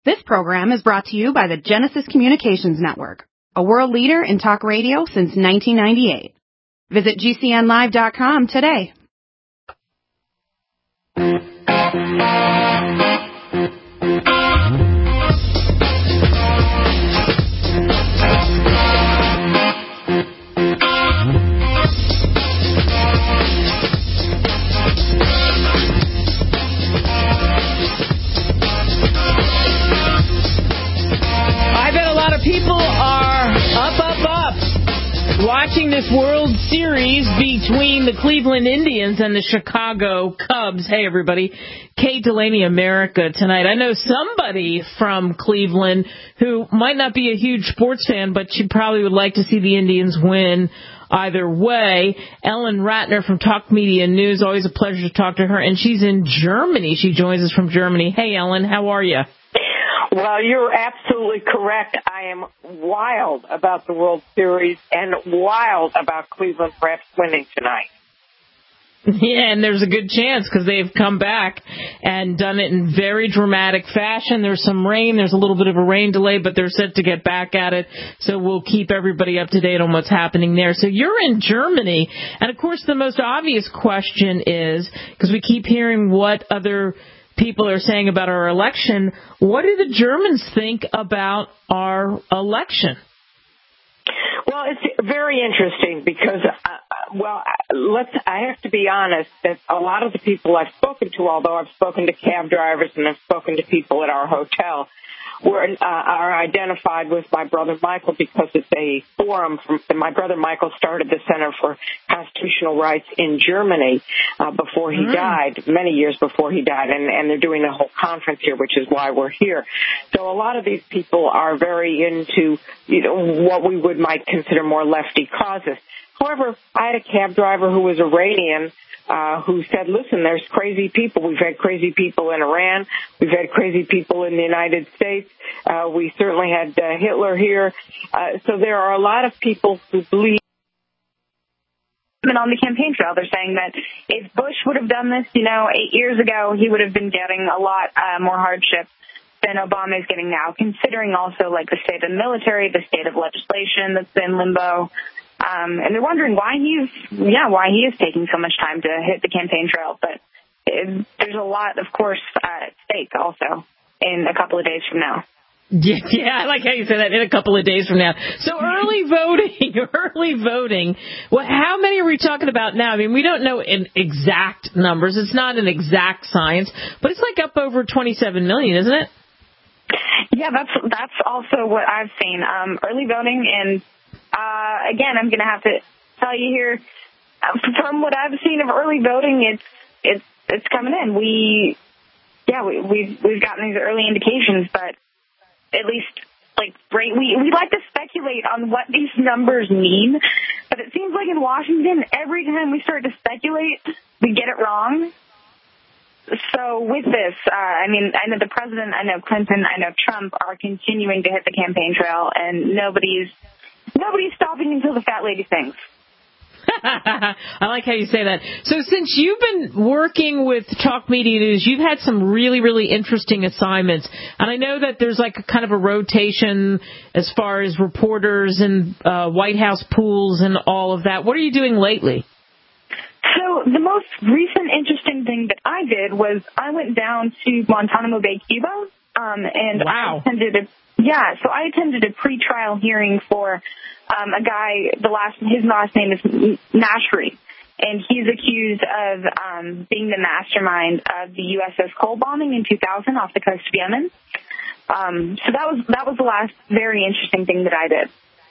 This program is brought to you by the Genesis Communications Network, a world leader in talk radio since 1998. Visit GCNlive.com today. People are up, watching this World Series between the Cleveland Indians and the Chicago Cubs. Hey, everybody. Kate Delaney, America Tonight. I know somebody from Cleveland who might not be a huge sports fan, but she probably would like to see the Indians win either way. Ellen Ratner from Talk Media News. Always a pleasure to talk to her. And she's in Germany. She joins us from Germany. Hey, Ellen, how are you? Well, you're absolutely correct. I am wild about the World Series and wild about Cleveland perhaps winning tonight. Yeah, and there's a good chance because they've come back and done it in very dramatic fashion. There's some rain. There's a little bit of a rain delay, but they're set to get back at it. So we'll keep everybody up to date on what's happening there. So you're in Germany. And, of course, the most obvious question is, because we keep hearing what other people are saying about our election, what do the Germans think about our election? Well, it's very interesting because, I have to be honest that a lot of the people I've spoken to, although I've spoken to cab drivers and I've spoken to people at our hotel, are identified with my brother Michael because it's a forum. My brother Michael started the Center for Constitutional Rights in Germany before he died, many years before he died, and they're doing a whole conference here, which is why we're here. So a lot of these people are very into, what we might consider more lefty causes. However, I had a cab driver who was Iranian who said, listen, there's crazy people. We've had crazy people in Iran. We've had crazy people in the United States. We certainly had Hitler here. So there are a lot of people who believe. On the campaign trail, they're saying that if Bush would have done this, 8 years ago, he would have been getting a lot more hardship than Obama is getting now, considering also like the state of the military, the state of legislation that's in limbo. And they're wondering why he is taking so much time to hit the campaign trail. But there's a lot, of course, at stake also in a couple of days from now. Yeah, I like how you said that, in a couple of days from now. So early voting. Well, how many are we talking about now? I mean, we don't know in exact numbers. It's not an exact science, but it's like up over 27 million, isn't it? Yeah, that's also what I've seen. Early voting, and again, I'm going to have to tell you here, from what I've seen of early voting, it's coming in. We've gotten these early indications, but at least we like to speculate on what these numbers mean. But it seems like in Washington, every time we start to speculate, we get it wrong. So with this, I know the president, I know Clinton, I know Trump are continuing to hit the campaign trail, and nobody's stopping until the fat lady sings. I like how you say that. So since you've been working with Talk Media News, you've had some really, really interesting assignments. And I know that there's like a kind of a rotation as far as reporters and White House pools and all of that. What are you doing lately? So the most recent interesting thing that I did was I went down to Guantanamo Bay, Cuba, and wow. I attended a pretrial hearing for a guy. His last name is Nashri, and he's accused of being the mastermind of the USS Cole bombing in 2000 off the coast of Yemen. So that was the last very interesting thing that I did.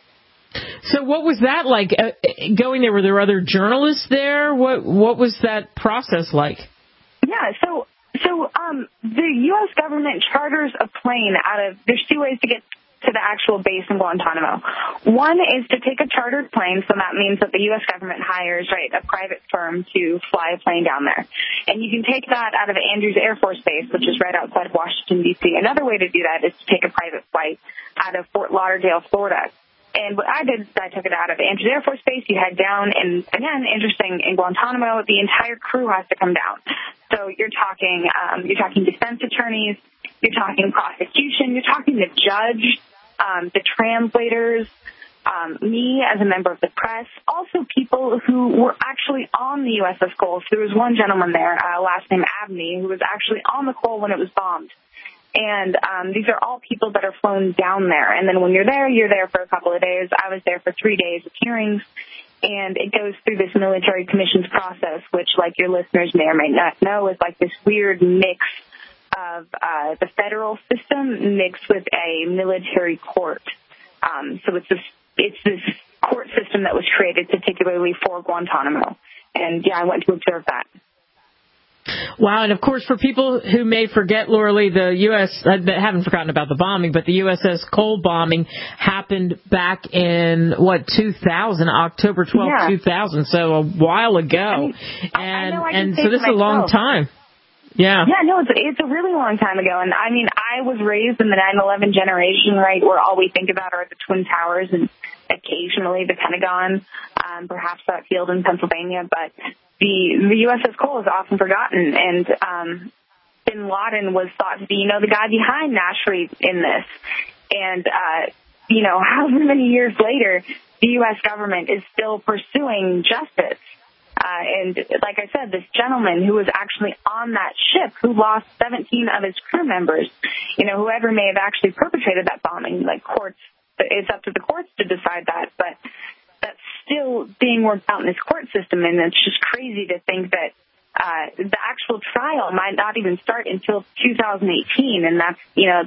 So what was that like going there? Were there other journalists there? What was that process like? Yeah, so the U.S. government charters a plane there's two ways to get to the actual base in Guantanamo. One is to take a chartered plane, so that means that the U.S. government hires, a private firm to fly a plane down there. And you can take that out of Andrews Air Force Base, which is right outside of Washington, D.C. Another way to do that is to take a private flight out of Fort Lauderdale, Florida. And what I did is I took it out of Andrews Air Force Base. You head down, and again, interesting, in Guantanamo, the entire crew has to come down. So you're talking defense attorneys, you're talking prosecution, you're talking the judge, the translators, me as a member of the press, also people who were actually on the USS Cole. So there was one gentleman there, last name Abney, who was actually on the Cole when it was bombed. And these are all people that are flown down there. And then when you're there for a couple of days. I was there for 3 days of hearings. And it goes through this military commissions process, which, like your listeners may or may not know, is like this weird mix of the federal system mixed with a military court. So it's this court system that was created particularly for Guantanamo. And, yeah, I went to observe that. Wow, and of course, for people who may forget, Laura Lee, the haven't forgotten about the bombing, but the USS Cole bombing happened back in, 2000, October 12th, 2000, so a while ago. And so this is a long time. Yeah. Yeah, no, it's a really long time ago. And, I mean, I was raised in the 9/11 generation, right, where all we think about are the Twin Towers and occasionally the Pentagon, perhaps that field in Pennsylvania, but the USS Cole is often forgotten, and bin Laden was thought to be, the guy behind Nasri in this. And, however many years later, the U.S. government is still pursuing justice. And like I said, this gentleman who was actually on that ship who lost 17 of his crew members, whoever may have actually perpetrated that bombing, it's up to the courts to decide that, but that's still being worked out in this court system, and it's just crazy to think that the actual trial might not even start until 2018, and that's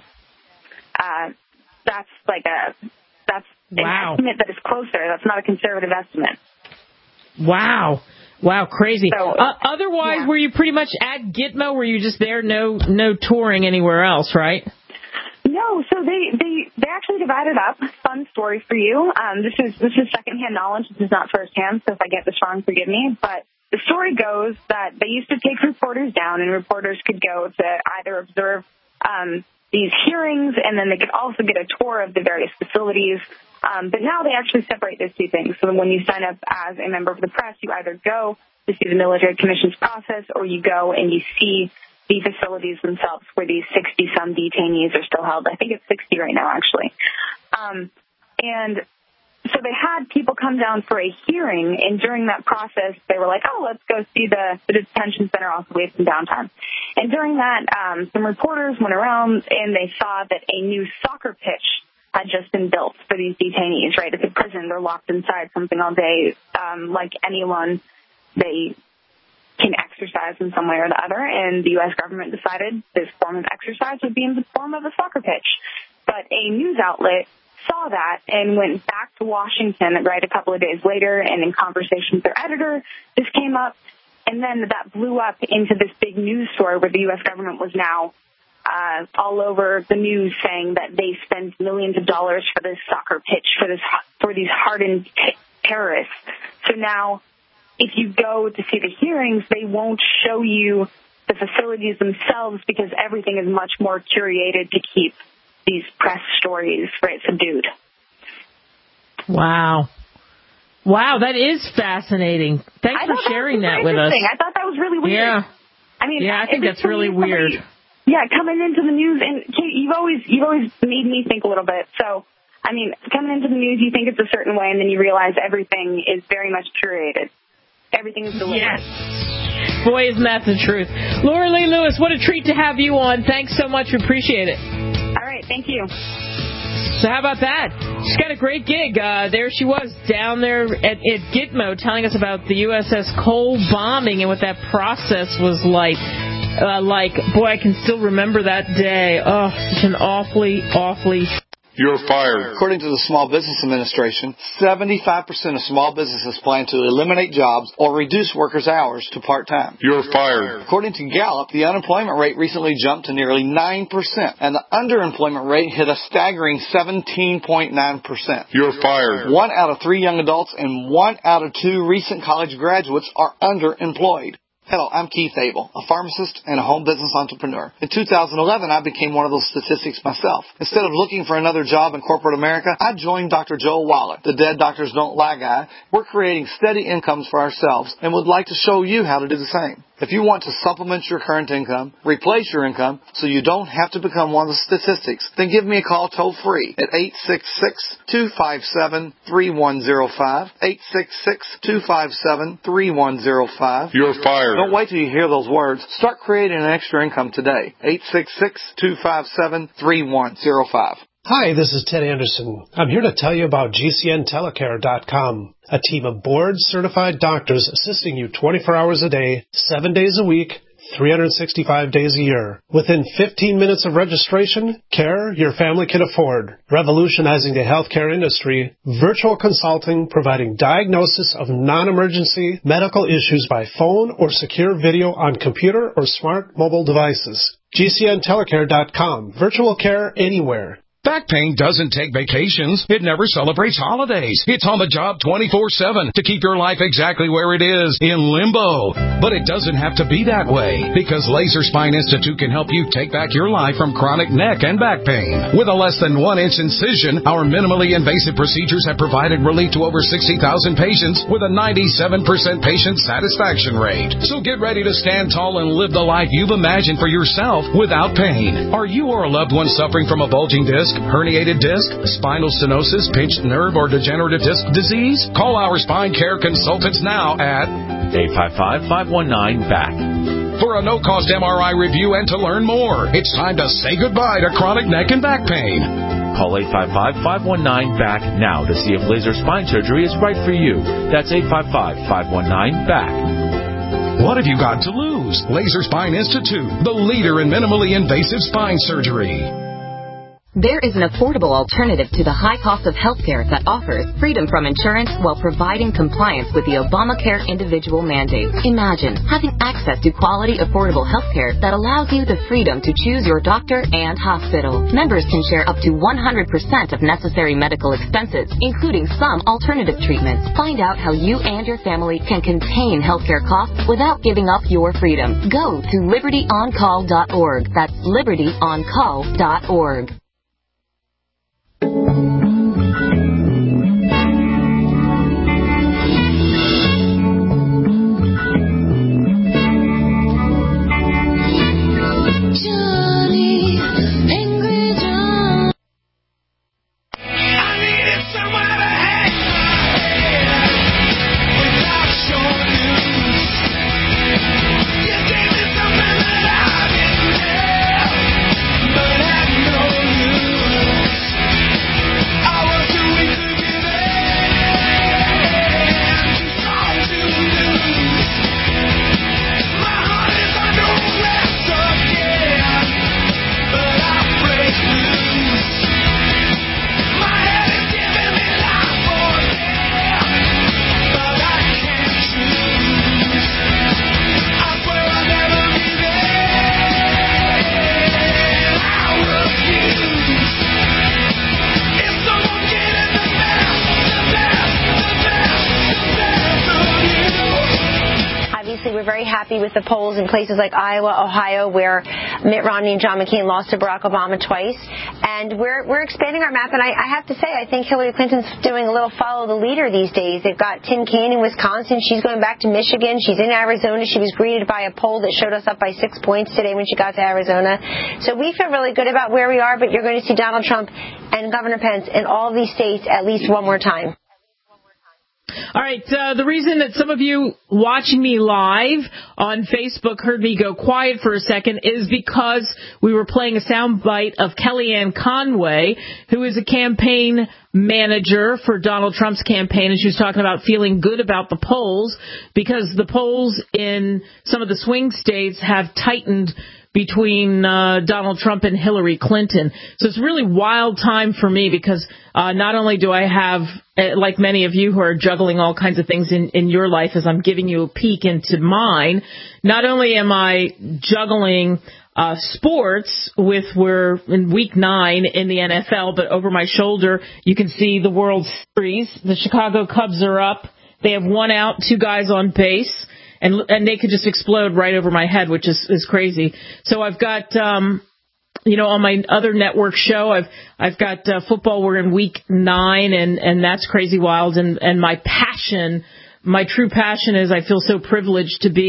an estimate that is closer. That's not a conservative estimate. Wow, crazy. So, otherwise, were you pretty much at Gitmo? Were you just there, no touring anywhere else, right? No, so they actually divided up. Fun story for you. This is secondhand knowledge. This is not firsthand, so if I get this wrong, forgive me. But the story goes that they used to take reporters down, and reporters could go to either observe these hearings, and then they could also get a tour of the various facilities. But now they actually separate those two things. So when you sign up as a member of the press, you either go to see the military commissions process, or you go and you see the facilities themselves where these 60-some detainees are still held. I think it's 60 right now, actually. And so they had people come down for a hearing, and during that process, they were like, let's go see the detention center off the way from downtown. And during that, some reporters went around, and they saw that a new soccer pitch had just been built for these detainees, right? It's a prison. They're locked inside something all day. Like anyone, they can exercise in some way or the other, and the U.S. government decided this form of exercise would be in the form of a soccer pitch. But a news outlet saw that and went back to Washington, right, a couple of days later, and in conversation with their editor, this came up, and then that blew up into this big news story where the U.S. government was now all over the news saying that they spent millions of dollars for this soccer pitch for these hardened terrorists. So now, if you go to see the hearings, they won't show you the facilities themselves because everything is much more curated to keep these press stories, right, subdued. Wow, that is fascinating. Thanks for sharing that with us. I thought that was really weird. Yeah. I think that's really weird. Coming into the news, and Kate, you've always made me think a little bit. So, coming into the news, you think it's a certain way, and then you realize everything is very much curated. Everything is deliberate. Yes. Boy, isn't that the truth. Laura Lee Lewis, what a treat to have you on. Thanks so much. We appreciate it. All right. Thank you. So how about that? She's got a great gig. There she was down there at Gitmo telling us about the USS Cole bombing and what that process was like. Boy, I can still remember that day. Oh, such an awfully You're fired. According to the Small Business Administration, 75% of small businesses plan to eliminate jobs or reduce workers' hours to part-time. You're fired. According to Gallup, the unemployment rate recently jumped to nearly 9%, and the underemployment rate hit a staggering 17.9%. You're fired. 1 out of 3 young adults and 1 out of 2 recent college graduates are underemployed. Hello, I'm Keith Abel, a pharmacist and a home business entrepreneur. In 2011, I became one of those statistics myself. Instead of looking for another job in corporate America, I joined Dr. Joel Wallach, the Dead Doctors Don't Lie guy. We're creating steady incomes for ourselves and would like to show you how to do the same. If you want to supplement your current income, replace your income, so you don't have to become one of the statistics, then give me a call toll-free at 866-257-3105, 866-257-3105. You're fired. Don't wait till you hear those words. Start creating an extra income today. 866-257-3105. Hi, this is Ted Anderson. I'm here to tell you about GCNtelecare.com, a team of board-certified doctors assisting you 24 hours a day, 7 days a week, 365 days a year. Within 15 minutes of registration, care your family can afford. Revolutionizing the healthcare industry, virtual consulting providing diagnosis of non-emergency medical issues by phone or secure video on computer or smart mobile devices. GCNtelecare.com. Virtual care anywhere. Back pain doesn't take vacations. It never celebrates holidays. It's on the job 24/7 to keep your life exactly where it is, in limbo. But it doesn't have to be that way, because Laser Spine Institute can help you take back your life from chronic neck and back pain. With a less than 1-inch incision, our minimally invasive procedures have provided relief to over 60,000 patients with a 97% patient satisfaction rate. So get ready to stand tall and live the life you've imagined for yourself without pain. Are you or a loved one suffering from a bulging disc, herniated disc, spinal stenosis, pinched nerve, or degenerative disc disease? Call our spine care consultants now at 855-519-BACK. for a no-cost MRI review and to learn more. It's time to say goodbye to chronic neck and back pain. Call 855-519-BACK now to see if laser spine surgery is right for you. That's 855-519-BACK. What have you got to lose? Laser Spine Institute, the leader in minimally invasive spine surgery. There is an affordable alternative to the high cost of healthcare that offers freedom from insurance while providing compliance with the Obamacare individual mandate. Imagine having access to quality, affordable healthcare that allows you the freedom to choose your doctor and hospital. Members can share up to 100% of necessary medical expenses, including some alternative treatments. Find out how you and your family can contain healthcare costs without giving up your freedom. Go to libertyoncall.org. That's libertyoncall.org. With the polls in places like Iowa, Ohio, where Mitt Romney and John McCain lost to Barack Obama twice. And we're expanding our map. And I have to say, I think Hillary Clinton's doing a little follow the leader these days. They've got Tim Kaine in Wisconsin. She's going back to Michigan. She's in Arizona. She was greeted by a poll that showed us up by 6 points today when she got to Arizona. So we feel really good about where we are, but you're going to see Donald Trump and Governor Pence in all of these states at least one more time. All right, the reason that some of you watching me live on Facebook heard me go quiet for a second is because we were playing a soundbite of Kellyanne Conway, who is a campaign manager for Donald Trump's campaign, and she was talking about feeling good about the polls because the polls in some of the swing states have tightened between Donald Trump and Hillary Clinton. So it's a really wild time for me because not only do I have, like many of you who are juggling all kinds of things in your life as I'm giving you a peek into mine, not only am I juggling sports we're in week 9 in the NFL, but over my shoulder you can see the World Series. The Chicago Cubs are up. They have 1 out, 2 guys on base. And they could just explode right over my head, which is crazy. So I've got, on my other network show, I've got football. We're in week 9, and that's crazy wild. And my passion, my true passion is I feel so privileged to be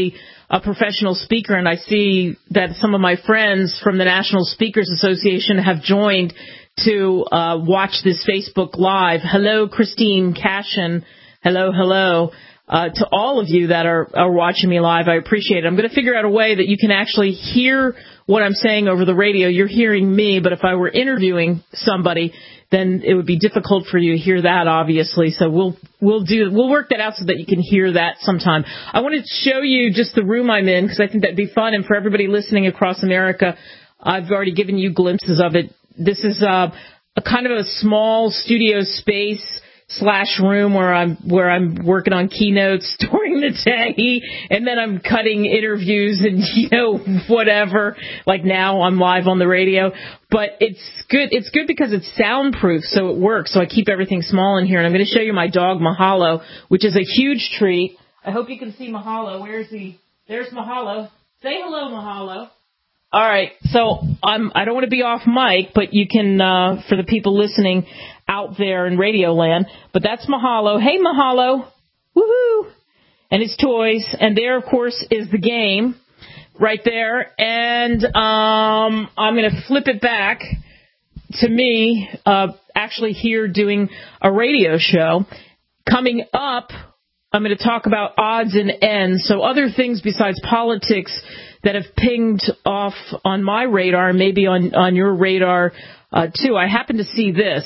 a professional speaker, and I see that some of my friends from the National Speakers Association have joined to watch this Facebook Live. Hello, Christine Cashin. Hello, hello. To all of you that are watching me live, I appreciate it. I'm going to figure out a way that you can actually hear what I'm saying over the radio. You're hearing me, but if I were interviewing somebody, then it would be difficult for you to hear that, obviously. So we'll work that out so that you can hear that sometime. I want to show you just the room I'm in because I think that'd be fun. And for everybody listening across America, I've already given you glimpses of it. This is a kind of a small studio space / room where I'm working on keynotes during the day, and then I'm cutting interviews and whatever. Like now I'm live on the radio, but it's good. It's good because it's soundproof, so it works. So I keep everything small in here, and I'm going to show you my dog Mahalo, which is a huge treat. I hope you can see Mahalo. There's Mahalo. Say hello, Mahalo. All right, so I don't want to be off mic, but you can, for the people listening out there in Radio Land, but that's Mahalo. Hey, Mahalo. Woohoo. And his toys. And there, of course, is the game right there. And I'm going to flip it back to me, actually here doing a radio show. Coming up, I'm going to talk about odds and ends, so other things besides politics that have pinged off on my radar, maybe on your radar too. I happen to see this.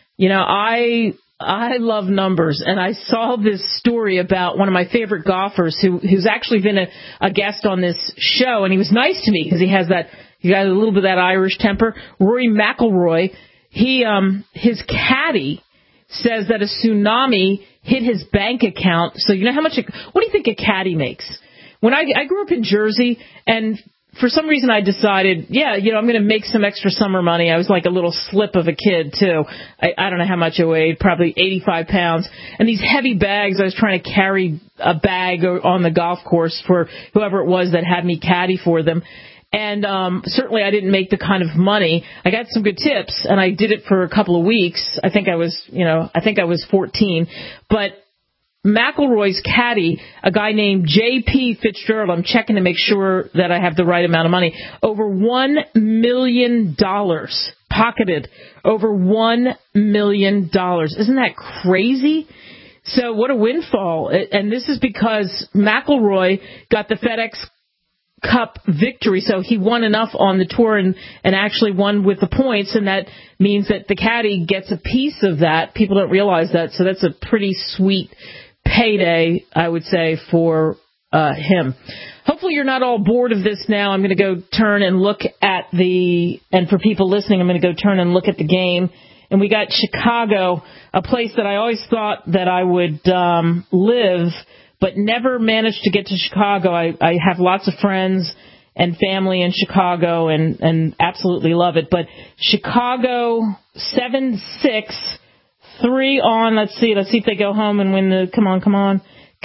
I love numbers, and I saw this story about one of my favorite golfers who's actually been a guest on this show, and he was nice to me because he got a little bit of that Irish temper. Rory McIlroy, his caddy says that a tsunami hit his bank account. So you know what do you think a caddy makes? When I grew up in Jersey, and for some reason I decided, I'm going to make some extra summer money. I was like a little slip of a kid, too. I don't know how much I weighed, probably 85 pounds. And these heavy bags, I was trying to carry a bag on the golf course for whoever it was that had me caddy for them. And certainly I didn't make the kind of money. I got some good tips, and I did it for a couple of weeks. I think I was 14. But McIlroy's caddy, a guy named J.P. Fitzgerald, I'm checking to make sure that I have the right amount of money, over $1 million, pocketed over $1 million. Isn't that crazy? So what a windfall. And this is because McIlroy got the FedEx Cup victory, so he won enough on the tour and actually won with the points, and that means that the caddy gets a piece of that. People don't realize that, so that's a pretty sweet payday, I would say, for him. Hopefully you're not all bored of this now. I'm going to go turn and look at and for people listening, I'm going to go turn and look at the game. And we got Chicago, a place that I always thought that I would live, but never managed to get to Chicago. I have lots of friends and family in Chicago and absolutely love it. But Chicago 7-6, 3 on. Let's see if they go home and win the. Come on.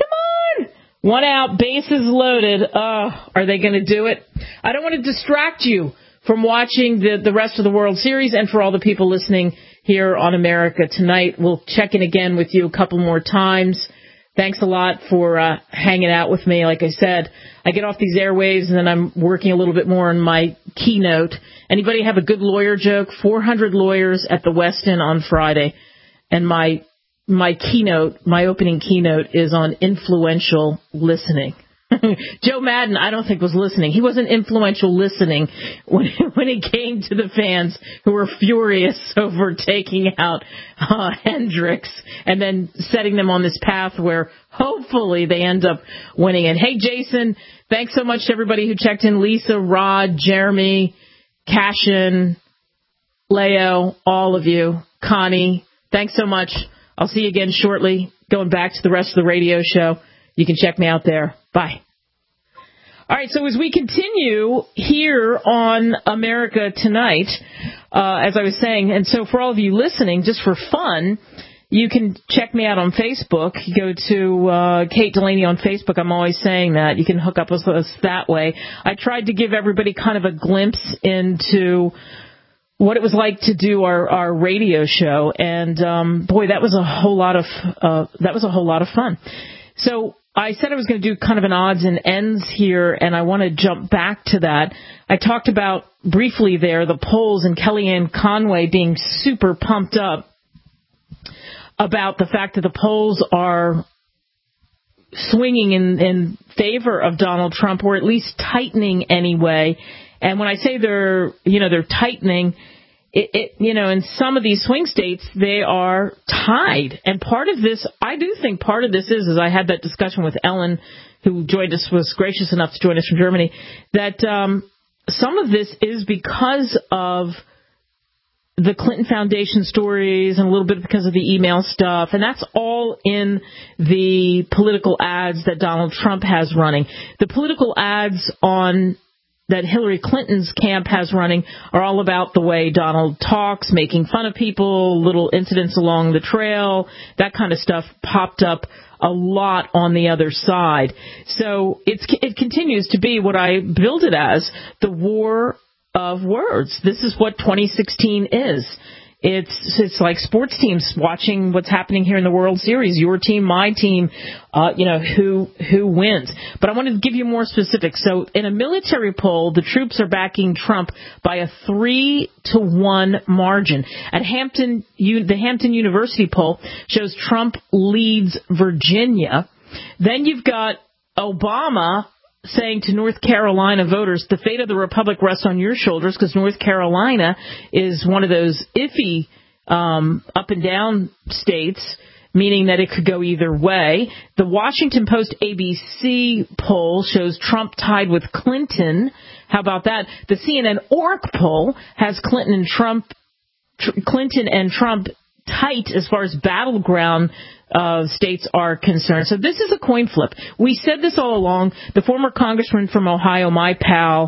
1 out, bases loaded. Are they going to do it? I don't want to distract you from watching the rest of the World Series, and for all the people listening here on America Tonight. We'll check in again with you a couple more times. Thanks a lot for hanging out with me. Like I said, I get off these airwaves and then I'm working a little bit more on my keynote. Anybody have a good lawyer joke? 400 lawyers at the Westin on Friday. And my keynote, my opening keynote is on influential listening. Joe Madden, I don't think, was listening. He wasn't influential listening when it came to the fans who were furious over taking out Hendricks and then setting them on this path where hopefully they end up winning it. Hey, Jason, thanks so much to everybody who checked in. Lisa, Rod, Jeremy, Cashin, Leo, all of you. Connie, thanks so much. I'll see you again shortly. Going back to the rest of the radio show. You can check me out there. Bye. All right, so as we continue here on America Tonight, as I was saying, and so for all of you listening, just for fun, you can check me out on Facebook. You go to Kate Delaney on Facebook. I'm always saying that. You can hook up with us that way. I tried to give everybody kind of a glimpse into what it was like to do our radio show, and boy, that was a whole lot of fun. So I said I was going to do kind of an odds and ends here, and I want to jump back to that. I talked about briefly there the polls and Kellyanne Conway being super pumped up about the fact that the polls are swinging in favor of Donald Trump, or at least tightening anyway. And when I say they're tightening, in some of these swing states, they are tied. And part of this, I do think part of this is I had that discussion with Ellen, who was gracious enough to join us from Germany, that some of this is because of the Clinton Foundation stories and a little bit because of the email stuff. And that's all in the political ads that Donald Trump has running. The political ads that Hillary Clinton's camp has running are all about the way Donald talks, making fun of people, little incidents along the trail, that kind of stuff popped up a lot on the other side. So it continues to be what I build it as, the war of words. This is what 2016 is. It's like sports teams watching what's happening here in the World Series. Your team, my team, who wins. But I wanted to give you more specifics. So in a military poll, the troops are backing Trump by a 3-1 margin. At the Hampton University poll shows Trump leads Virginia. Then you've got Obama saying to North Carolina voters, the fate of the republic rests on your shoulders, because North Carolina is one of those iffy up and down states, meaning that it could go either way. The Washington Post ABC poll shows Trump tied with Clinton. How about that? The CNN ORC poll has Clinton and Trump tight as far as battleground states are concerned. So this is a coin flip. We said this all along. The former congressman from Ohio, my pal,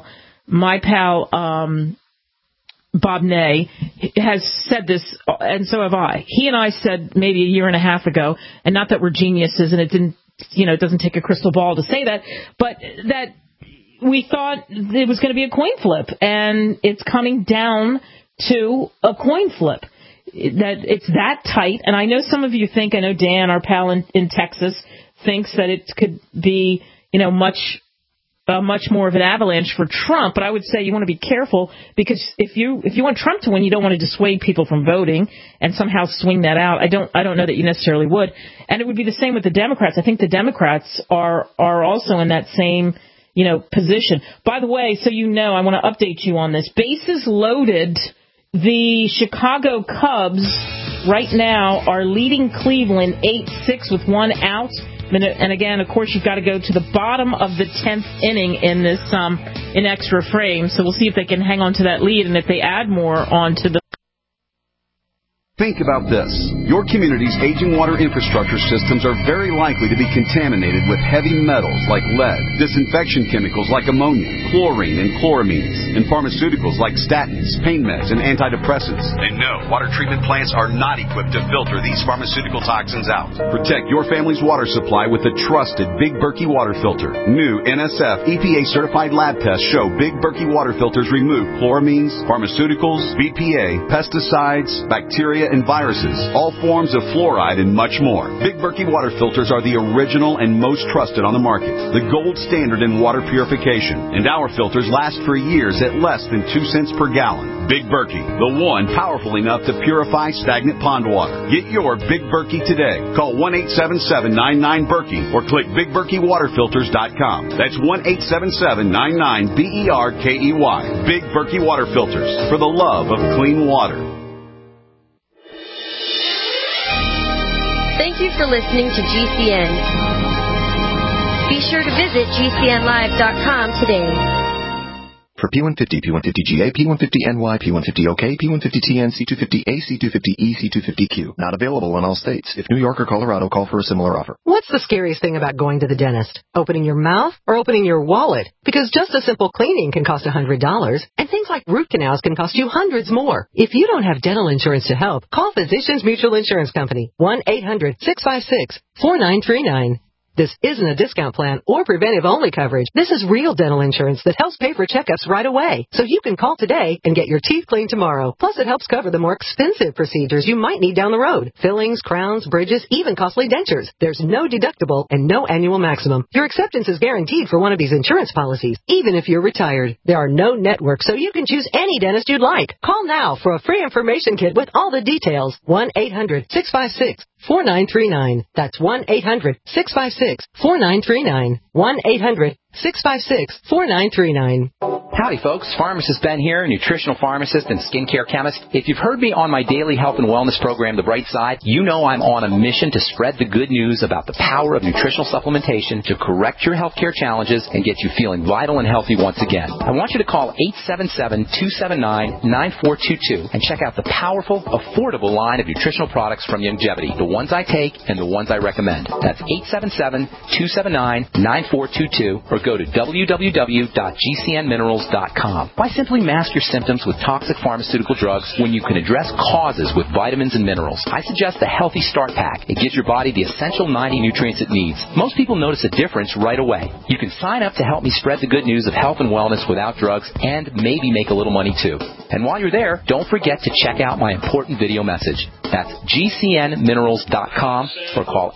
Bob Ney, has said this, and so have I. He and I said maybe a year and a half ago, and not that we're geniuses, and it doesn't take a crystal ball to say that, but that we thought it was going to be a coin flip, and it's coming down to a coin flip. That it's that tight, and I know some of you think, I know Dan, our pal in Texas, thinks that it could be, much more of an avalanche for Trump, but I would say you want to be careful, because if you want Trump to win, you don't want to dissuade people from voting and somehow swing that out. I don't know that you necessarily would. And it would be the same with the Democrats. I think the Democrats are also in that same, position. By the way, so I want to update you on this. Bases loaded. The Chicago Cubs right now are leading Cleveland 8-6 with one out. And again, of course, you've got to go to the bottom of the 10th inning in this in extra frame. So we'll see if they can hang on to that lead and if they add more onto the. Think about this. Your community's aging water infrastructure systems are very likely to be contaminated with heavy metals like lead, disinfection chemicals like ammonia, chlorine and chloramines, and pharmaceuticals like statins, pain meds, and antidepressants. And no, water treatment plants are not equipped to filter these pharmaceutical toxins out. Protect your family's water supply with the trusted Big Berkey water filter. New NSF EPA-certified lab tests show Big Berkey water filters remove chloramines, pharmaceuticals, BPA, pesticides, bacteria, and viruses, all forms of fluoride, and much more. Big Berkey water filters are the original and most trusted on the market, the gold standard in water purification, and our filters last for years at less than 2 cents per gallon. Big Berkey, the one powerful enough to purify stagnant pond water. Get your Big Berkey today. Call 1-877-99-BERKEY or click BigBerkeyWaterFilters.com. That's 1-877-99-BERKEY. Big Berkey water filters, for the love of clean water. Thank you for listening to GCN. Be sure to visit GCNlive.com today. For P150, P150GA, P150NY, P150OK, P150TN, C250A, C250E, C250Q. Not available in all states. If New York or Colorado, call for a similar offer. What's the scariest thing about going to the dentist? Opening your mouth or opening your wallet? Because just a simple cleaning can cost $100, and things like root canals can cost you hundreds more. If you don't have dental insurance to help, call Physicians Mutual Insurance Company, 1-800-656-4939. This isn't a discount plan or preventive-only coverage. This is real dental insurance that helps pay for checkups right away. So you can call today and get your teeth cleaned tomorrow. Plus, it helps cover the more expensive procedures you might need down the road. Fillings, crowns, bridges, even costly dentures. There's no deductible and no annual maximum. Your acceptance is guaranteed for one of these insurance policies, even if you're retired. There are no networks, so you can choose any dentist you'd like. Call now for a free information kit with all the details. 1-800-656-4939. That's 1-800-656-4939. 1-800-656-4939. Howdy, folks. Pharmacist Ben here, nutritional pharmacist and skincare chemist. If you've heard me on my daily health and wellness program, The Bright Side, you know I'm on a mission to spread the good news about the power of nutritional supplementation to correct your healthcare challenges and get you feeling vital and healthy once again. I want you to call 877-279-9422 and check out the powerful, affordable line of nutritional products from Longevity, the ones I take and the ones I recommend. That's 877-279-9422 or go to www.gcnminerals.com. Why simply mask your symptoms with toxic pharmaceutical drugs when you can address causes with vitamins and minerals? I suggest the Healthy Start Pack. It gives your body the essential 90 nutrients it needs. Most people notice a difference right away. You can sign up to help me spread the good news of health and wellness without drugs and maybe make a little money too. And while you're there, don't forget to check out my important video message. That's gcnminerals.com or call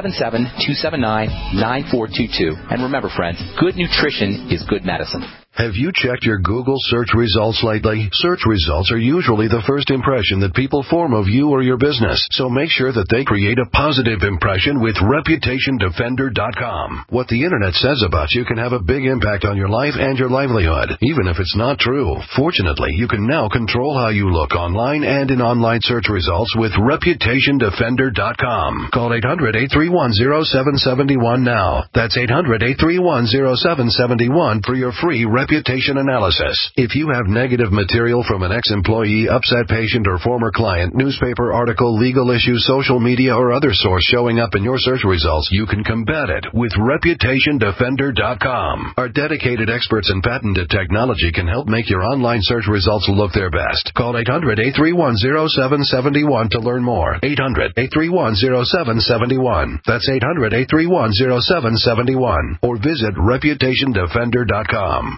877-279-9422. And remember, friends, good nutrition is good medicine. Have you checked your Google search results lately? Search results are usually the first impression that people form of you or your business, so make sure that they create a positive impression with ReputationDefender.com. What the Internet says about you can have a big impact on your life and your livelihood, even if it's not true. Fortunately, you can now control how you look online and in online search results with ReputationDefender.com. Call 800-831-0771 now. That's 800-831-0771 for your free reputation analysis. If you have negative material from an ex-employee, upset patient, or former client, newspaper article, legal issue, social media, or other source showing up in your search results, you can combat it with ReputationDefender.com. Our dedicated experts in patented technology can help make your online search results look their best. Call 800-831-0771 to learn more. 800-831-0771. That's 800-831-0771. Or visit ReputationDefender.com.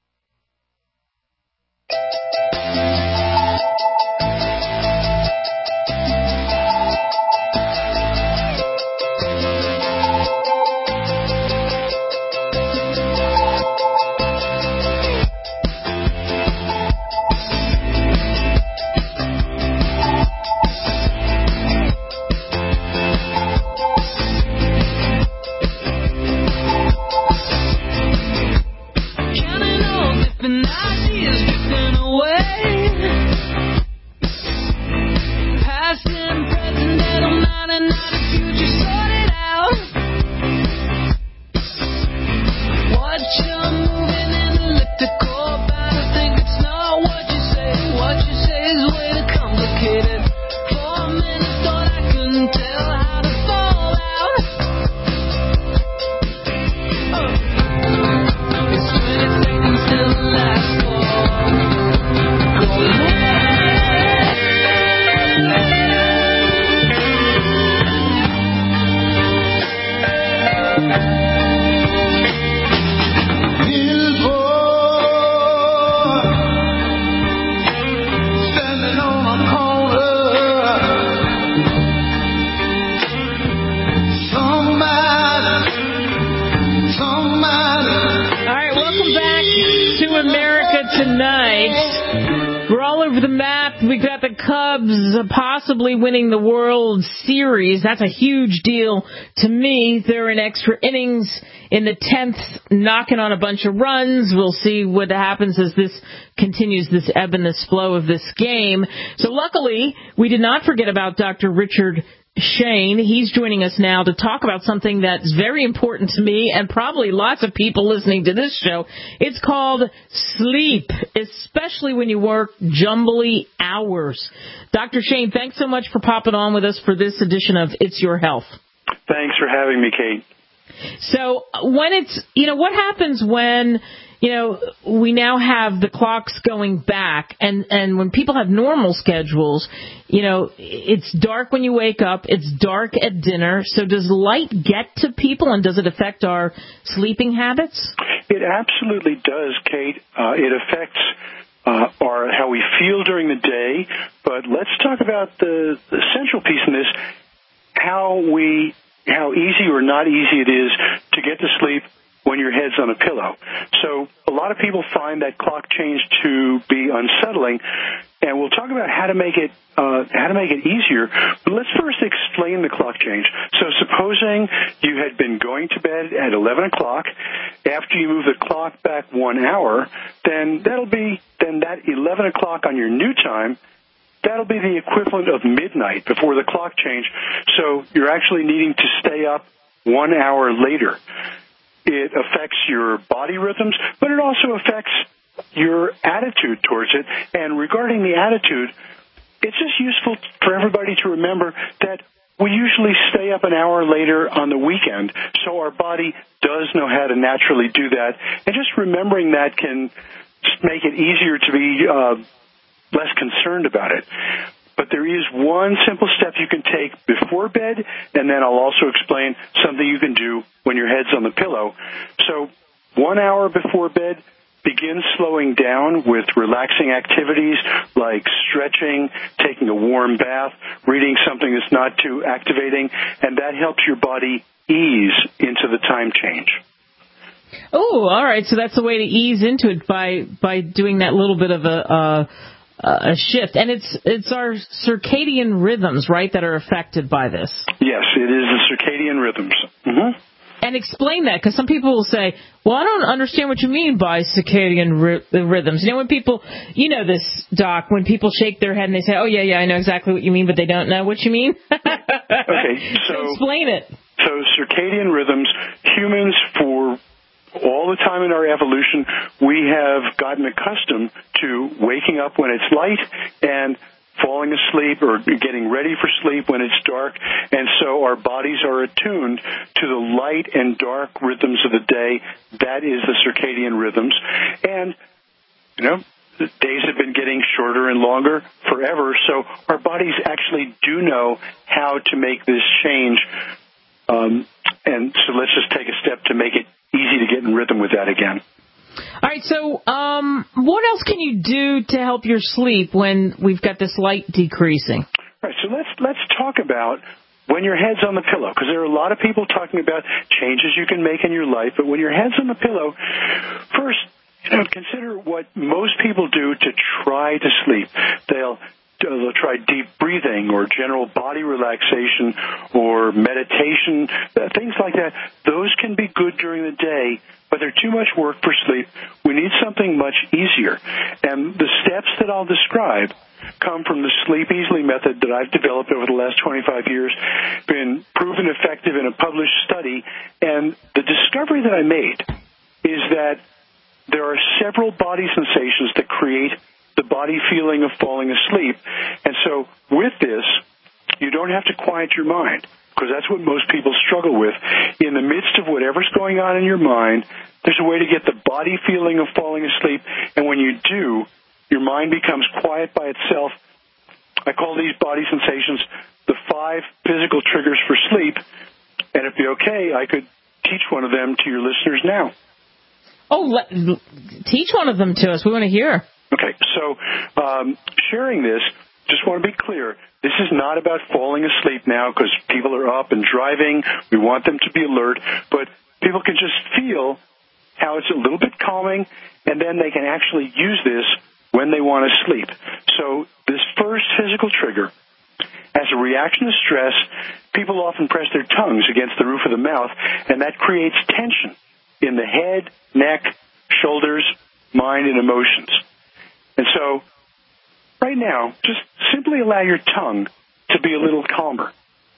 Possibly winning the World Series. That's a huge deal to me. They're in extra innings in the 10th, knocking on a bunch of runs. We'll see what happens as this continues, this ebb and this flow of this game. So luckily, we did not forget about Dr. Richard Shane. He's joining us now to talk about something that's very important to me and probably lots of people listening to this show. It's called sleep, especially when you work jumbly hours. Dr. Shane, thanks so much for popping on with us for this edition of It's Your Health. Thanks for having me, Kate. So when it's, what happens when we now have the clocks going back, and when people have normal schedules, it's dark when you wake up, it's dark at dinner. So does light get to people, and does it affect our sleeping habits? It absolutely does, Kate. It affects how we feel during the day, but let's talk about the central piece in this, how easy or not easy it is to get to sleep when your head's on a pillow. So a lot of people find that clock change to be unsettling, and we'll talk about how to make it easier. But let's first explain the clock change. So supposing you had been going to bed at 11 o'clock, after you move the clock back 1 hour, then that 11 o'clock on your new time, that'll be the equivalent of midnight before the clock change. So you're actually needing to stay up 1 hour later. It affects your body rhythms, but it also affects your attitude towards it. And regarding the attitude, it's just useful for everybody to remember that we usually stay up an hour later on the weekend, so our body does know how to naturally do that. And just remembering that can just make it easier to be less concerned about it. But there is one simple step you can take before bed, and then I'll also explain something you can do when your head's on the pillow. So 1 hour before bed, begin slowing down with relaxing activities like stretching, taking a warm bath, reading something that's not too activating, and that helps your body ease into the time change. Oh, all right. So that's a way to ease into it by doing that little bit of a shift. And it's our circadian rhythms, right, that are affected by this? Yes, it is the circadian rhythms. Mm-hmm. And explain that, because some people will say, well, I don't understand what you mean by circadian rhythms. When people, this, Doc, when people shake their head and they say, oh, yeah, I know exactly what you mean, but they don't know what you mean. Okay, so explain it. So circadian rhythms, humans, for all the time in our evolution, we have gotten accustomed to waking up when it's light and falling asleep or getting ready for sleep when it's dark, and so our bodies are attuned to the light and dark rhythms of the day. That is the circadian rhythms. And, the days have been getting shorter and longer forever, so our bodies actually do know how to make this change. And so let's just take a step to make it easy to get in rhythm with that again. All right, so what else can you do to help your sleep when we've got this light decreasing? All right, so let's talk about when your head's on the pillow, because there are a lot of people talking about changes you can make in your life, but when your head's on the pillow, first, consider what most people do to try to sleep. They'll try deep breathing or general body relaxation or meditation, things like that. Those can be good during the day, but they're too much work for sleep. We need something much easier. And the steps that I'll describe come from the Sleep Easily method that I've developed over the last 25 years, been proven effective in a published study. And the discovery that I made is that there are several body sensations that create the body feeling of falling asleep. And so with this, you don't have to quiet your mind, because that's what most people struggle with. In the midst of whatever's going on in your mind, there's a way to get the body feeling of falling asleep. And when you do, your mind becomes quiet by itself. I call these body sensations the 5 physical triggers for sleep. And if you're okay, I could teach one of them to your listeners now. Oh, teach one of them to us. We want to hear. Okay, so sharing this, just want to be clear, this is not about falling asleep now because people are up and driving. We want them to be alert, but people can just feel how it's a little bit calming, and then they can actually use this when they want to sleep. So this first physical trigger, as a reaction to stress, people often press their tongues against the roof of the mouth, and that creates tension in the head, neck, shoulders, mind, and emotions. And so, right now, just simply allow your tongue to be a little calmer.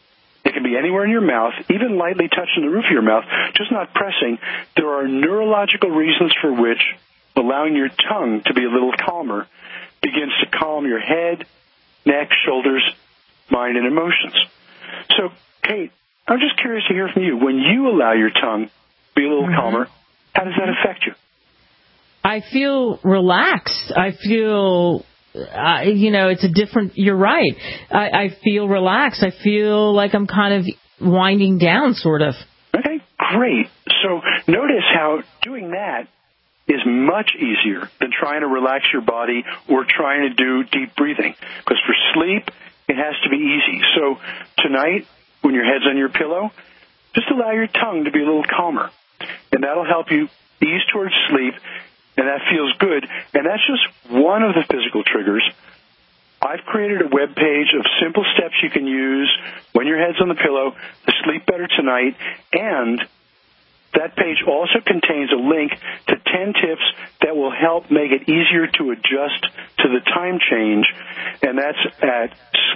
It can be anywhere in your mouth, even lightly touching the roof of your mouth, just not pressing. There are neurological reasons for which allowing your tongue to be a little calmer begins to calm your head, neck, shoulders, mind, and emotions. So, Kate, I'm just curious to hear from you. When you allow your tongue to be a little calmer, how does that affect you? I feel relaxed. I feel, it's a different, you're right. I feel relaxed. I feel like I'm kind of winding down, sort of. Okay, great. So notice how doing that is much easier than trying to relax your body or trying to do deep breathing. Because for sleep, it has to be easy. So tonight, when your head's on your pillow, just allow your tongue to be a little calmer. And that'll help you ease towards sleep, and that feels good. And that's just one of the physical triggers. I've created a web page of simple steps you can use when your head's on the pillow to sleep better tonight, and that page also contains a link to 10 tips that will help make it easier to adjust to the time change, and that's at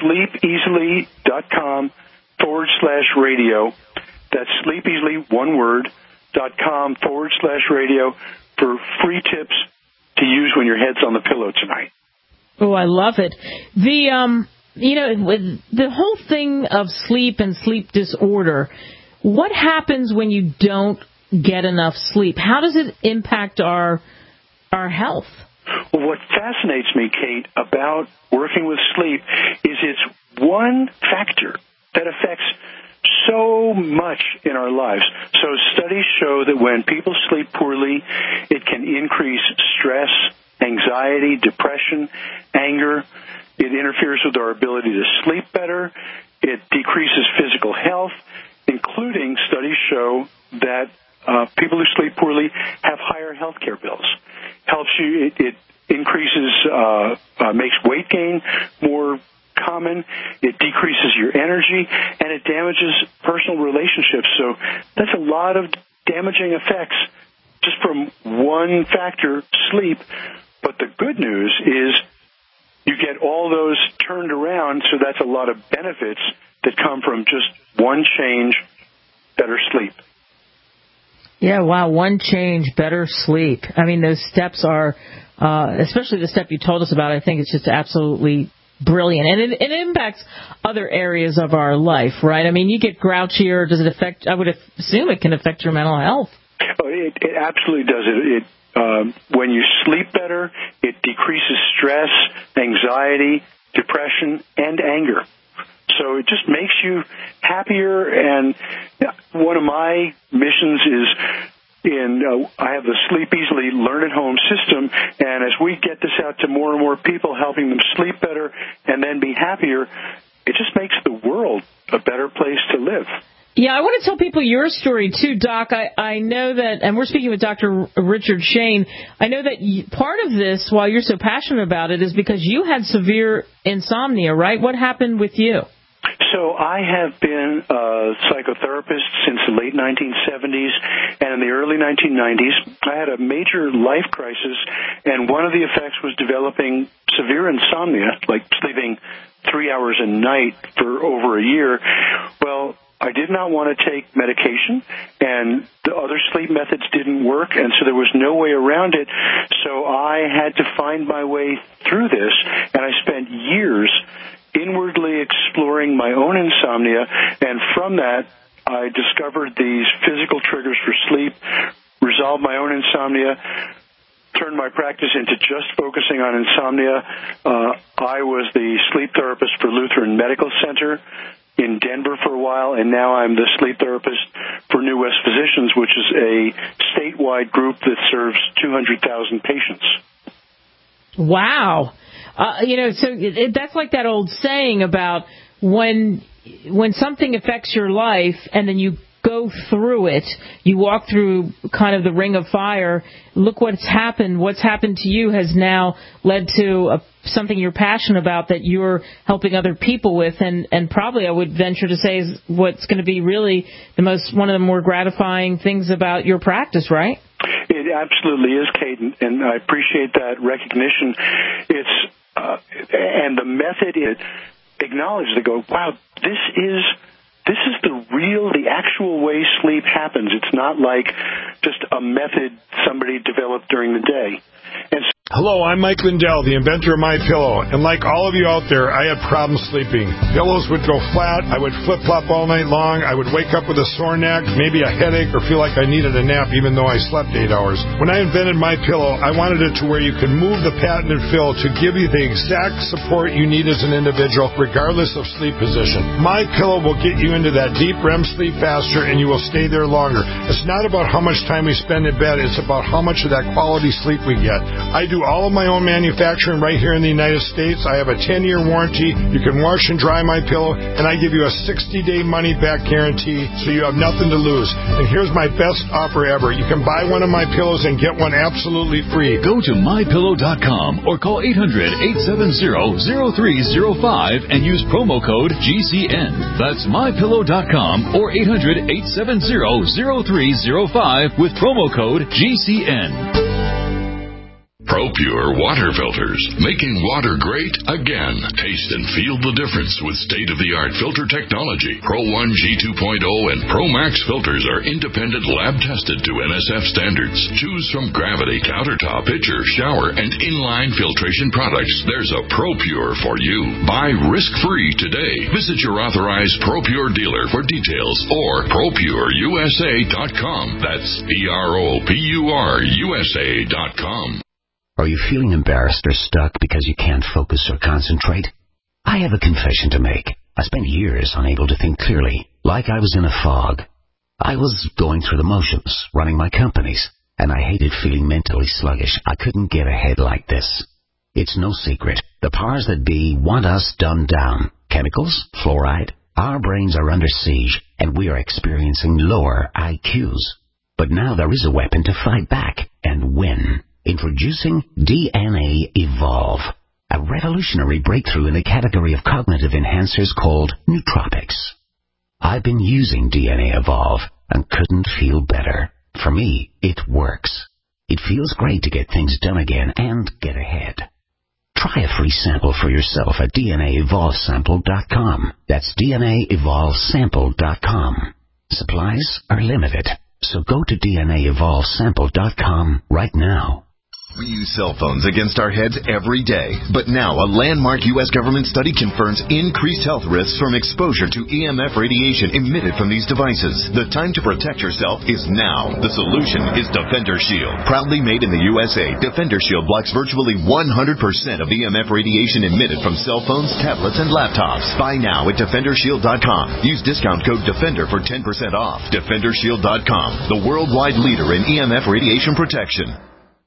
sleepeasily.com/radio. That's sleepeasily, one word, .com/radio for free tips to use when your head's on the pillow tonight. Oh, I love it. The whole thing of sleep and sleep disorder, what happens when you don't get enough sleep? How does it impact our health? Well, what fascinates me, Kate, about working with sleep is it's one factor that affects so much in our lives. So studies show that when people sleep poorly, it can increase stress, anxiety, depression, anger. It interferes with our ability to sleep better. It decreases physical health, including studies show that people who sleep poorly have higher health care bills. Helps you, it increases, makes weight gain more common. It decreases your energy, and it damages personal relationships. So that's a lot of damaging effects just from one factor, sleep. But the good news is you get all those turned around, so that's a lot of benefits that come from just one change, better sleep. Yeah, wow, one change, better sleep. I mean, those steps are, especially the step you told us about, I think it's just absolutely brilliant. And it impacts other areas of our life, right? I mean, you get grouchier. Does it affect, I would assume it can affect your mental health. Oh, it absolutely does. When you sleep better, it decreases stress, anxiety, depression, and anger. So it just makes you happier. And one of my missions is I have the Sleep Easily Learn at Home system, and as we get this out to more and more people, helping them sleep better and then be happier, it just makes the world a better place to live. Yeah, I want to tell people your story, too, Doc. I know that, and we're speaking with Dr. Richard Shane, I know that part of this, while you're so passionate about it, is because you had severe insomnia, right? What happened with you? So I have been a psychotherapist since the late 1970s, and in the early 1990s, I had a major life crisis, and one of the effects was developing severe insomnia, like sleeping 3 hours a night for over a year. Well, I did not want to take medication, and the other sleep methods didn't work, and so there was no way around it. So I had to find my way through this, and I spent years inwardly exploring my own insomnia, and from that, I discovered these physical triggers for sleep, resolved my own insomnia, turned my practice into just focusing on insomnia. I was the sleep therapist for Lutheran Medical Center in Denver for a while, and now I'm the sleep therapist for New West Physicians, which is a statewide group that serves 200,000 patients. Wow. So that's like that old saying about when something affects your life and then you go through it, you walk through kind of the ring of fire, look what's happened. What's happened to you has now led to something you're passionate about that you're helping other people with, and probably I would venture to say is what's going to be really one of the more gratifying things about your practice, right? It absolutely is, Kate, and I appreciate that recognition. And the method it acknowledges, they go, wow, this is the actual way sleep happens. It's not like just a method somebody developed during the day. And Hello, I'm Mike Lindell, the inventor of MyPillow, and like all of you out there, I had problems sleeping. Pillows would go flat, I would flip-flop all night long, I would wake up with a sore neck, maybe a headache, or feel like I needed a nap even though I slept 8 hours. When I invented MyPillow, I wanted it to where you can move the patented fill to give you the exact support you need as an individual, regardless of sleep position. MyPillow will get you into that deep REM sleep faster, and you will stay there longer. It's not about how much time we spend in bed, it's about how much of that quality sleep we get. I do all of my own manufacturing right here in the United States. I have a 10-year warranty. You can wash and dry my pillow, and I give you a 60-day money-back guarantee, so you have nothing to lose. And here's my best offer ever. You can buy one of my pillows and get one absolutely free. Go to MyPillow.com or call 800-870-0305 and use promo code GCN. That's MyPillow.com or 800-870-0305 with promo code GCN. ProPure water filters, making water great again. Taste and feel the difference with state-of-the-art filter technology. Pro 1 G 2.0 and Pro Max filters are independent lab-tested to NSF standards. Choose from Gravity, Countertop, Pitcher, Shower, and Inline filtration products. There's a ProPure for you. Buy risk-free today. Visit your authorized ProPure dealer for details or ProPureUSA.com. That's ProPureUSA.com. Are you feeling embarrassed or stuck because you can't focus or concentrate? I have a confession to make. I spent years unable to think clearly, like I was in a fog. I was going through the motions, running my companies, and I hated feeling mentally sluggish. I couldn't get ahead like this. It's no secret. The powers that be want us dumbed down. Chemicals, fluoride. Our brains are under siege, and we are experiencing lower IQs. But now there is a weapon to fight back and win. Introducing DNA Evolve, a revolutionary breakthrough in the category of cognitive enhancers called nootropics. I've been using DNA Evolve and couldn't feel better. For me, it works. It feels great to get things done again and get ahead. Try a free sample for yourself at DNAEvolvesample.com. That's DNAEvolvesample.com. Supplies are limited, so go to DNAEvolvesample.com right now. We use cell phones against our heads every day, but now a landmark U.S. government study confirms increased health risks from exposure to EMF radiation emitted from these devices. The time to protect yourself is now. The solution is Defender Shield. Proudly made in the USA, Defender Shield blocks virtually 100% of EMF radiation emitted from cell phones, tablets, and laptops. Buy now at DefenderShield.com. Use discount code DEFENDER for 10% off. DefenderShield.com, the worldwide leader in EMF radiation protection.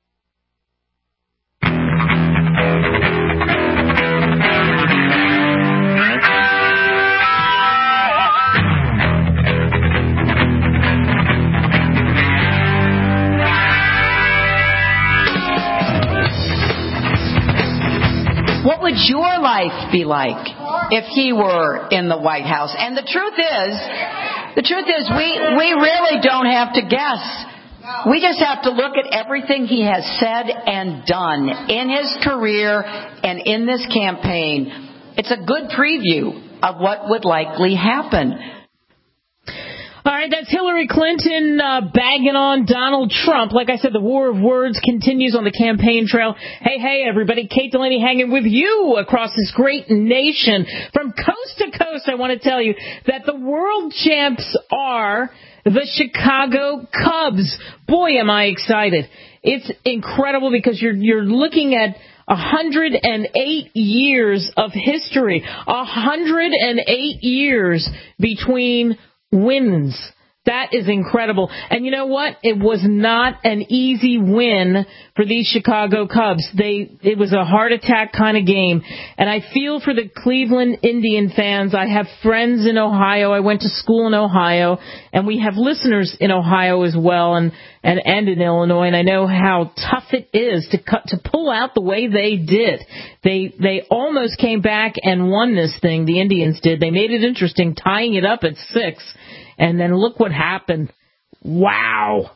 What would your life be like if he were in the White House? And the truth is, we really don't have to guess. We just have to look at everything he has said and done in his career and in this campaign. It's a good preview of what would likely happen. All right, that's Hillary Clinton bagging on Donald Trump. Like I said, the war of words continues on the campaign trail. Hey, everybody. Kate Delaney hanging with you across this great nation. From coast to coast, I want to tell you that the world champs are the Chicago Cubs. Boy, am I excited. It's incredible because you're looking at 108 years of history. 108 years between wins. That is incredible. And you know what? It was not an easy win for these Chicago Cubs. It was a heart attack kind of game. And I feel for the Cleveland Indian fans. I have friends in Ohio. I went to school in Ohio. And we have listeners in Ohio as well and in Illinois. And I know how tough it is to pull out the way they did. They almost came back and won this thing. The Indians did. They made it interesting, tying it up at 6. And then look what happened. Wow.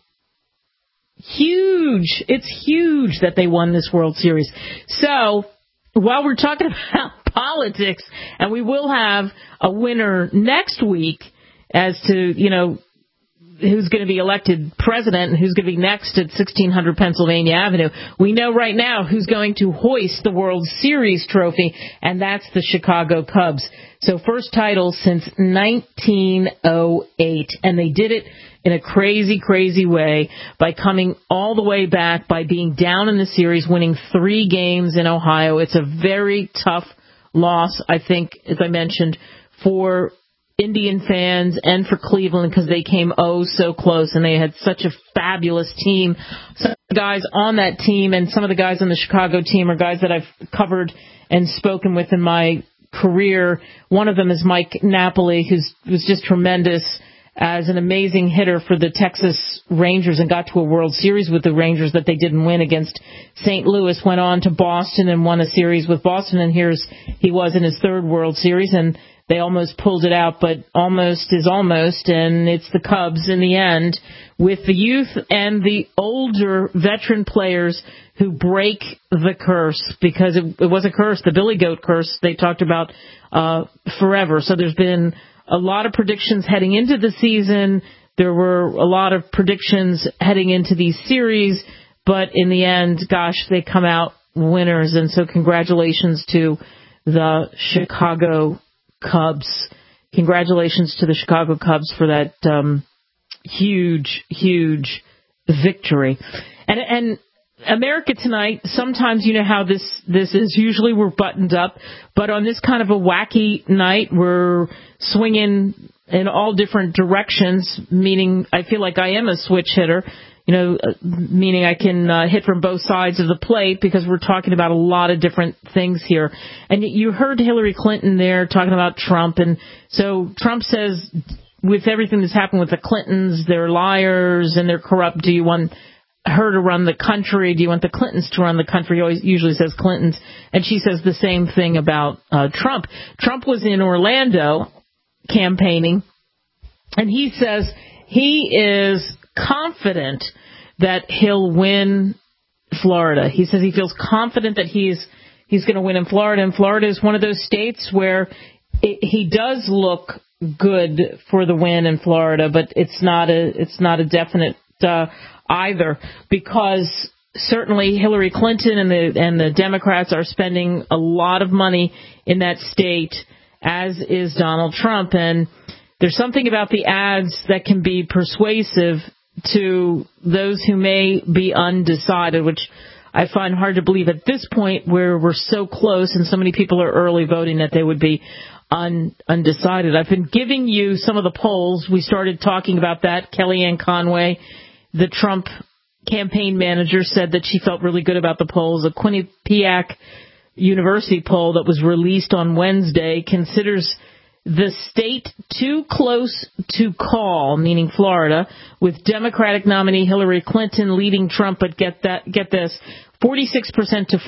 Huge. It's huge that they won this World Series. So, while we're talking about politics, and we will have a winner next week as to, who's going to be elected president and who's going to be next at 1600 Pennsylvania Avenue. We know right now who's going to hoist the World Series trophy, and that's the Chicago Cubs. So first title since 1908, and they did it in a crazy, crazy way by coming all the way back, by being down in the series, winning 3 games in Ohio. It's a very tough loss, I think, as I mentioned, for Indian fans and for Cleveland, because they came so close, and they had such a fabulous team. Some of the guys on that team and some of the guys on the Chicago team are guys that I've covered and spoken with in my career. One of them is Mike Napoli, who's just tremendous as an amazing hitter for the Texas Rangers and got to a World Series with the Rangers that they didn't win against St. Louis, went on to Boston and won a series with Boston, and he was in his 3rd World Series, and they almost pulled it out, but almost is almost, and it's the Cubs in the end, with the youth and the older veteran players who break the curse, because it was a curse, the Billy Goat curse they talked about forever. So there's been a lot of predictions heading into the season. There were a lot of predictions heading into these series, but in the end, gosh, they come out winners, and so congratulations to the Chicago Cubs. Congratulations to the Chicago Cubs for that huge, huge victory. And America tonight, sometimes you know how this is. Usually we're buttoned up, but on this kind of a wacky night, we're swinging in all different directions, meaning I feel like I am a switch hitter, meaning I can hit from both sides of the plate, because we're talking about a lot of different things here. And you heard Hillary Clinton there talking about Trump, and so Trump says, with everything that's happened with the Clintons, they're liars and they're corrupt. Do you want her to run the country? Do you want the Clintons to run the country? He always usually says Clintons. And she says the same thing about Trump. Trump was in Orlando campaigning, and he says he is confident that he'll win Florida. He says he feels confident that he's going to win in Florida. And Florida is one of those states where he does look good for the win in Florida, but it's not a definite either, because certainly Hillary Clinton and the Democrats are spending a lot of money in that state, as is Donald Trump. And there's something about the ads that can be persuasive to those who may be undecided, which I find hard to believe at this point, where we're so close and so many people are early voting, that they would be undecided. I've been giving you some of the polls. We started talking about that. Kellyanne Conway, the Trump campaign manager, said that she felt really good about the polls. A Quinnipiac University poll that was released on Wednesday considers the state too close to call, meaning Florida, with Democratic nominee Hillary Clinton leading Trump, but get this, 46% to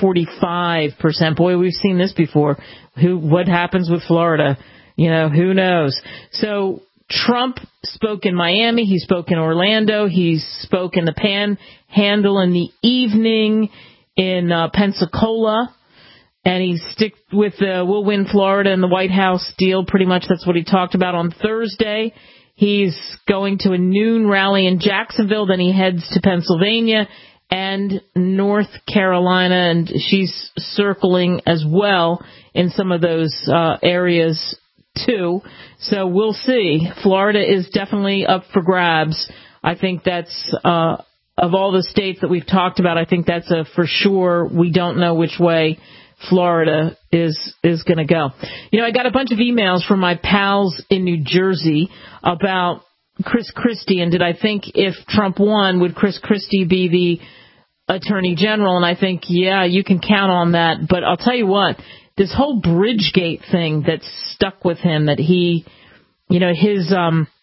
45%. Boy, we've seen this before. What happens with Florida? Who knows? So Trump spoke in Miami, he spoke in Orlando, he spoke in the Panhandle in the evening, in Pensacola, and he stick with the we'll win Florida and the White House deal. Pretty much that's what he talked about on Thursday. He's going to a noon rally in Jacksonville, then he heads to Pennsylvania and North Carolina, and she's circling as well in some of those areas too. So we'll see. Florida is definitely up for grabs. I think that's of all the states that we've talked about, I think that's a for sure. We don't know which way Florida is going to go. I got a bunch of emails from my pals in New Jersey about Chris Christie, and did I think if Trump won, would Chris Christie be the Attorney General? And I think, yeah, you can count on that. But I'll tell you what, this whole Bridgegate thing that stuck with him, that he, his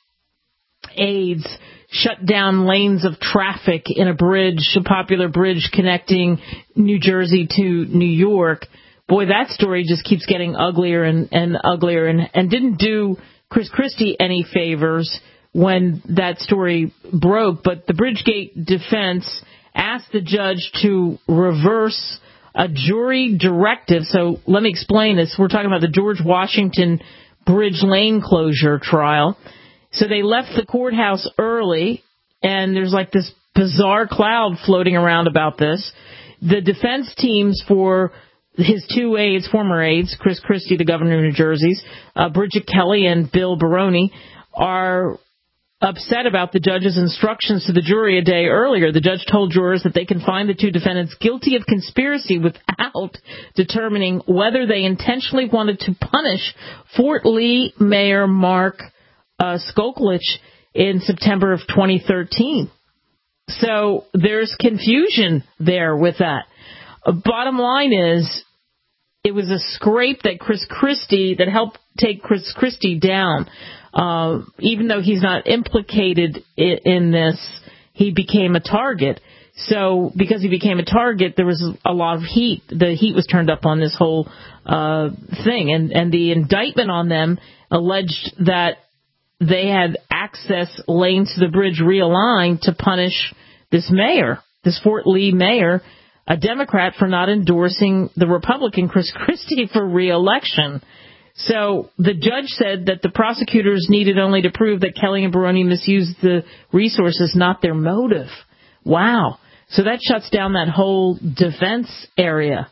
aides shut down lanes of traffic in a popular bridge connecting New Jersey to New York. Boy, that story just keeps getting uglier and uglier, and didn't do Chris Christie any favors when that story broke. But the Bridgegate defense asked the judge to reverse a jury directive. So let me explain this. We're talking about the George Washington Bridge lane closure trial. So they left the courthouse early, and there's like this bizarre cloud floating around about this. The defense teams for his two aides, former aides, Chris Christie, the governor of New Jersey's, Bridget Kelly and Bill Baroni, are upset about the judge's instructions to the jury a day earlier. The judge told jurors that they can find the two defendants guilty of conspiracy without determining whether they intentionally wanted to punish Fort Lee Mayor Mark Skokolich in September of 2013. So there's confusion there with that. Bottom line is, it was a scrape that helped take Chris Christie down. Even though he's not implicated in this, he became a target. So because he became a target, there was a lot of heat. The heat was turned up on this whole thing. And the indictment on them alleged that they had access lanes to the bridge realigned to punish this mayor, this Fort Lee mayor, a Democrat, for not endorsing the Republican Chris Christie for re-election. So the judge said that the prosecutors needed only to prove that Kelly and Baroni misused the resources, not their motive. Wow. So that shuts down that whole defense area.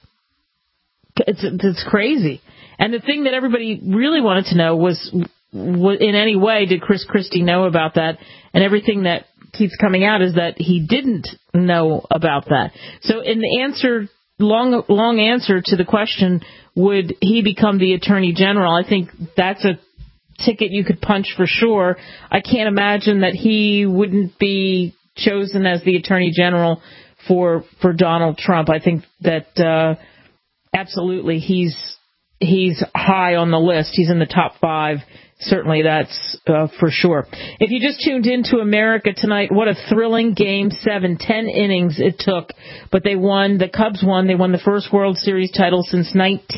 It's crazy. And the thing that everybody really wanted to know was, in any way, did Chris Christie know about that? And everything that keeps coming out is that he didn't know about that. So in the answer, long answer to the question, would he become the Attorney General? I think that's a ticket you could punch for sure. I can't imagine that he wouldn't be chosen as the Attorney General for Donald Trump. I think that absolutely he's high on the list. He's in the top 5. Certainly, that's for sure. If you just tuned into America Tonight, what a thrilling Game 7. 10 innings it took, but they won. The Cubs won. They won the first World Series title since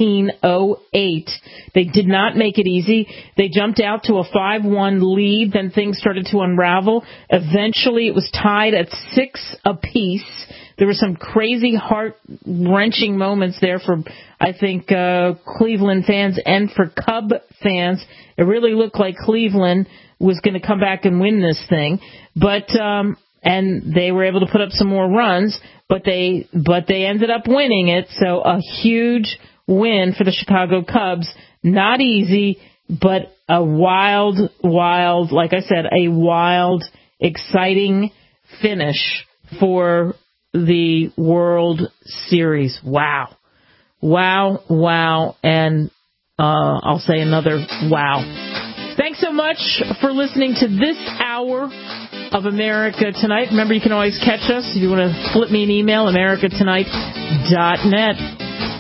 1908. They did not make it easy. They jumped out to a 5-1 lead. Then things started to unravel. Eventually, it was tied at 6 apiece. There were some crazy, heart-wrenching moments there for, I think, Cleveland fans and for Cub fans. It really looked like Cleveland was going to come back and win this thing, but and they were able to put up some more runs, but they ended up winning it. So a huge win for the Chicago Cubs. Not easy, but a wild, like I said, a wild, exciting finish for the World Series. Wow. And I'll say another wow. Thanks so much for listening to this hour of America Tonight. Remember, you can always catch us if you want to flip me an email, americatonight.net.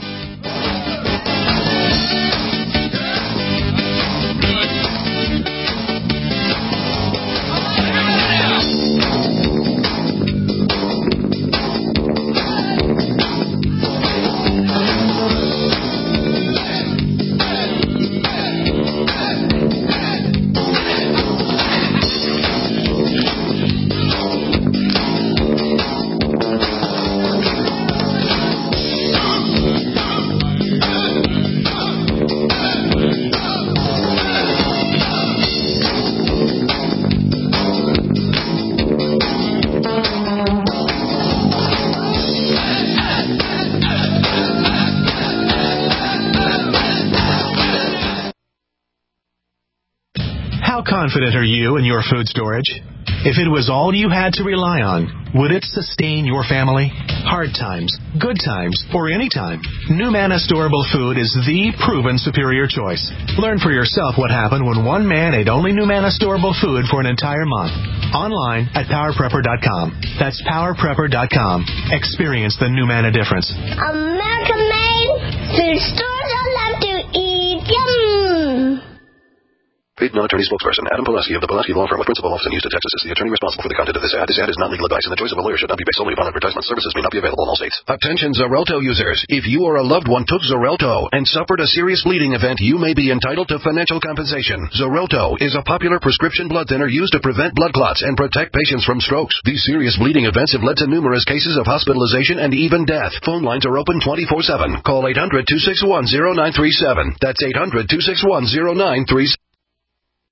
Confident are you in your food storage? If it was all you had to rely on, would it sustain your family? Hard times, good times, or any time, NuManna Storable Food is the proven superior choice. Learn for yourself what happened when one man ate only NuManna Storable Food for an entire month. Online at PowerPrepper.com. That's PowerPrepper.com. Experience the NuManna difference. American made food stores I love to eat. Yum! Paid non-attorney spokesperson Adam Pulaski of the Pulaski Law Firm with principal office in Houston, Texas is the attorney responsible for the content of this ad. This ad is not legal advice, and the choice of a lawyer should not be based solely upon advertisement. Services may not be available in all states. Attention Xarelto users. If you or a loved one took Xarelto and suffered a serious bleeding event, you may be entitled to financial compensation. Xarelto is a popular prescription blood thinner used to prevent blood clots and protect patients from strokes. These serious bleeding events have led to numerous cases of hospitalization and even death. Phone lines are open 24/7. Call 800-261-0937. That's 800-261-0937.